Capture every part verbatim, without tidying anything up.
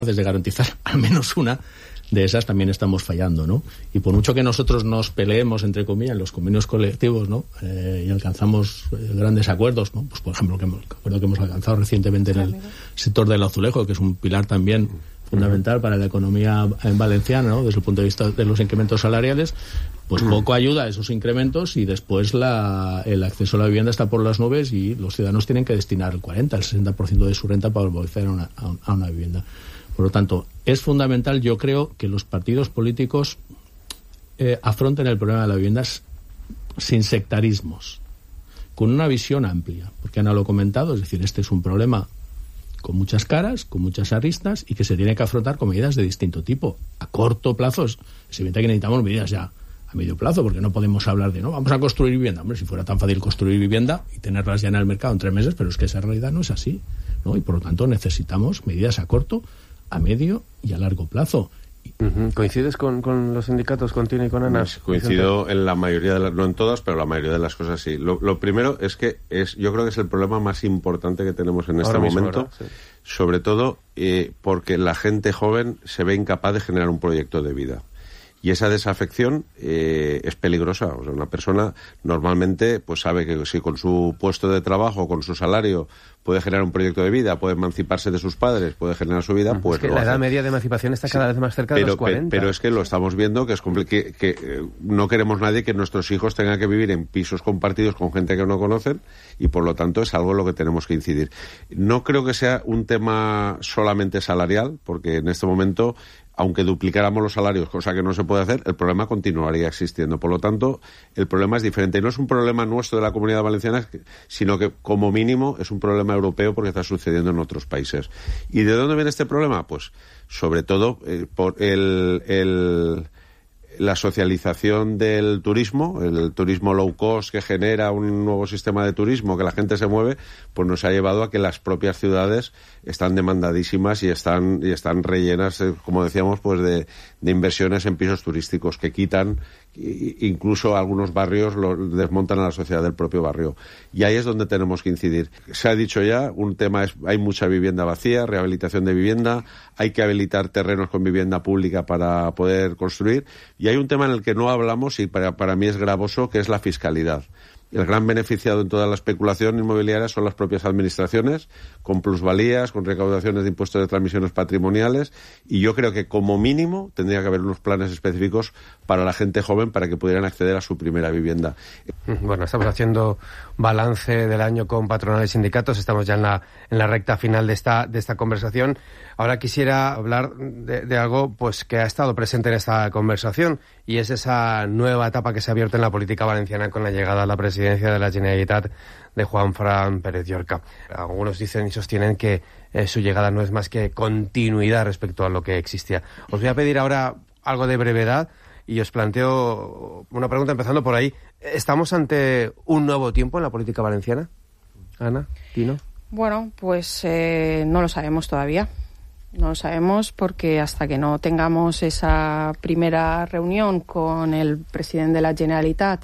de garantizar al menos una de esas, también estamos fallando, ¿no? Y por mucho que nosotros nos peleemos, entre comillas, en los convenios colectivos, ¿no? Eh, y alcanzamos eh, grandes acuerdos, ¿no? Pues por ejemplo, que hemos, acuerdo que hemos alcanzado recientemente en el sector del azulejo, que es un pilar también fundamental para la economía valenciana, ¿no? Desde el punto de vista de los incrementos salariales, pues poco ayuda a esos incrementos y después la, el acceso a la vivienda está por las nubes y los ciudadanos tienen que destinar el cuarenta, el sesenta por ciento de su renta para volver a una, a una vivienda. Por lo tanto, es fundamental, yo creo, que los partidos políticos eh, afronten el problema de la vivienda sin sectarismos, con una visión amplia, porque Ana lo ha comentado, es decir, este es un problema con muchas caras, con muchas aristas y que se tiene que afrontar con medidas de distinto tipo. A corto plazo es evidente que necesitamos medidas ya a medio plazo, porque no podemos hablar de, no, vamos a construir vivienda. Hombre, si fuera tan fácil construir vivienda y tenerlas ya en el mercado en tres meses, pero es que esa realidad no es así, ¿no? Y por lo tanto necesitamos medidas a corto, a medio y a largo plazo. Uh-huh. ¿Coincides con, con los sindicatos, con Tino y con Ana? Pues coincido en la mayoría de las, no en todas, pero la mayoría de las cosas sí. Lo, lo primero es que es, yo creo que es el problema más importante que tenemos en este mismo, momento, sí. Sobre todo eh, porque la gente joven se ve incapaz de generar un proyecto de vida. Y esa desafección eh, es peligrosa. O sea, una persona normalmente pues sabe que si con su puesto de trabajo, con su salario, puede generar un proyecto de vida, puede emanciparse de sus padres, puede generar su vida, pues es que lo la edad hace. media de emancipación está cada sí, vez más cerca pero, de los cuarenta. Pero, pero es que lo estamos viendo, que es compl- que, que eh, no queremos nadie que nuestros hijos tengan que vivir en pisos compartidos con gente que no conocen y por lo tanto es algo en lo que tenemos que incidir. No creo que sea un tema solamente salarial, porque en este momento, aunque duplicáramos los salarios, cosa que no se puede hacer, el problema continuaría existiendo. Por lo tanto, el problema es diferente. Y no es un problema nuestro de la Comunidad Valenciana, sino que, como mínimo, es un problema europeo porque está sucediendo en otros países. ¿Y de dónde viene este problema? Pues, sobre todo, eh, por el... el la socialización del turismo, el turismo low cost que genera un nuevo sistema de turismo, que la gente se mueve, pues nos ha llevado a que las propias ciudades están demandadísimas y están y están rellenas, como decíamos, pues de, de inversiones en pisos turísticos que quitan, incluso algunos barrios lo desmontan a la sociedad del propio barrio. Y ahí es donde tenemos que incidir. Se ha dicho ya, un tema es, hay mucha vivienda vacía, rehabilitación de vivienda, hay que habilitar terrenos con vivienda pública para poder construir. Y hay un tema en el que no hablamos y para, para mí es gravoso, que es la fiscalidad. El gran beneficiado en toda la especulación inmobiliaria son las propias administraciones, con plusvalías, con recaudaciones de impuestos de transmisiones patrimoniales, y yo creo que como mínimo tendría que haber unos planes específicos para la gente joven para que pudieran acceder a su primera vivienda. Bueno, estamos haciendo balance del año con patronales y sindicatos, estamos ya en la, en la recta final de esta, de esta conversación. Ahora quisiera hablar de, de algo pues que ha estado presente en esta conversación, y es esa nueva etapa que se ha abierto en la política valenciana con la llegada a la presidencia de la Generalitat de Juanfran Pérez Llorca. Algunos dicen y sostienen que eh, su llegada no es más que continuidad respecto a lo que existía. Os voy a pedir ahora algo de brevedad y os planteo una pregunta empezando por ahí. ¿Estamos ante un nuevo tiempo en la política valenciana? Ana, Tino. Bueno, pues eh, no lo sabemos todavía. No lo sabemos porque hasta que no tengamos esa primera reunión con el presidente de la Generalitat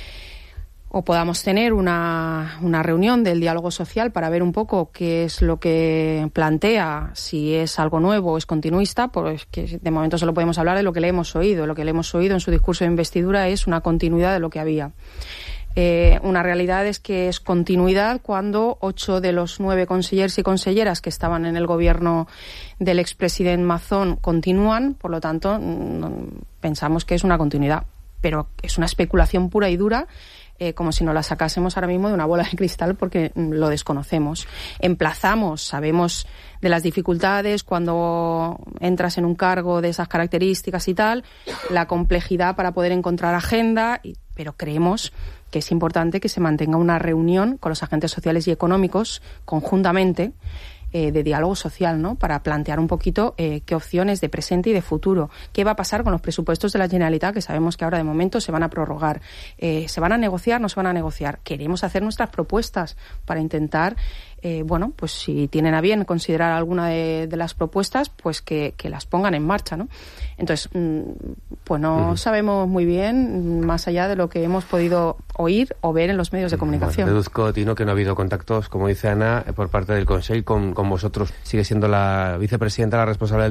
o podamos tener una, una reunión del diálogo social para ver un poco qué es lo que plantea, si es algo nuevo o es continuista, pues que de momento solo podemos hablar de lo que le hemos oído. Lo que le hemos oído en su discurso de investidura es una continuidad de lo que había. Eh, una realidad es que es continuidad cuando ocho de los nueve consellers y conselleras que estaban en el gobierno del expresidente Mazón continúan, por lo tanto no, pensamos que es una continuidad, pero es una especulación pura y dura, eh, como si nos la sacásemos ahora mismo de una bola de cristal porque lo desconocemos. Emplazamos, sabemos de las dificultades cuando entras en un cargo de esas características y tal, la complejidad para poder encontrar agenda, y, pero creemos que es importante que se mantenga una reunión con los agentes sociales y económicos conjuntamente eh, de diálogo social, ¿no? Para plantear un poquito eh, qué opciones de presente y de futuro. ¿Qué va a pasar con los presupuestos de la Generalitat, que sabemos que ahora de momento se van a prorrogar? Eh, ¿Se van a negociar? ¿No se van a negociar? Queremos hacer nuestras propuestas para intentar eh, bueno, pues si tienen a bien considerar alguna de, de las propuestas, pues que, que las pongan en marcha, ¿no? Entonces, pues no uh-huh. sabemos muy bien, más allá de lo que hemos podido oír o ver en los medios de comunicación. Bueno, deduzco, Tino, que no ha habido contactos, como dice Ana, por parte del Consell con, con vosotros. Sigue siendo la vicepresidenta la responsable del